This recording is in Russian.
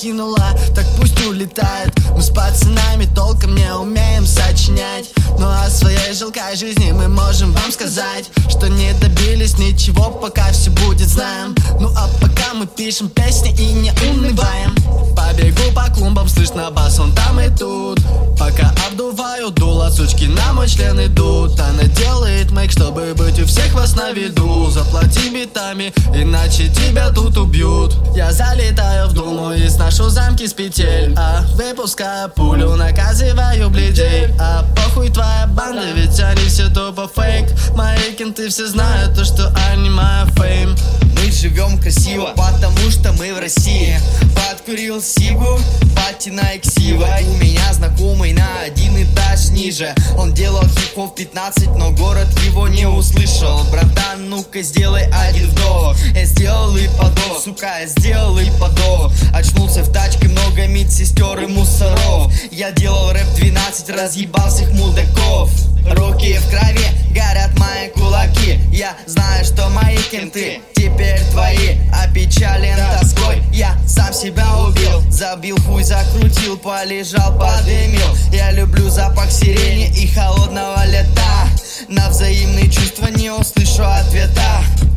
покинула, так пусть улетает. Мы с пацанами толком не умеем сочинять, ну а своей жалкой жизни мы можем вам сказать, что не добились ничего, пока все будет, знаем. Ну а пока мы пишем песни и не унываем. Побегу по клумбам, слышно бас, он там и тут. Пока обдуваю дуло, сучки на мой член идут. Она делает мейк, чтобы быть у всех вас на виду. Заплати битами, иначе тебя тут убьют. Я залетаю в думу и сношу замки с петель, выпускаю пулю, наказываю бледей. А похуй твоя банда, ведь они все тупо фейк. Мои кенты все знают то, что они моя фейм. Мы живем красиво, потому что мы в России. Подкурил сигу, пати на эксива. У меня знакомый на один этаж ниже. Он делал хип-хоп 15, но город его не услышал. Братан, ну-ка сделай один вдох. Я сделал и подох, сука, я сделал и подох. Очнулся в тачке, много медсестер и мусоров. Я делал рэп 12, разъебал всех мудаков. Руки в крови, горят мои кулаки. Я знаю, что мои кенты теперь твои. Опечален тоской, я сам себя убил. Забил хуй, закрутил, полежал, подымил. Я люблю запах сирени и холодного лета. На взаимные чувства не услышу ответа.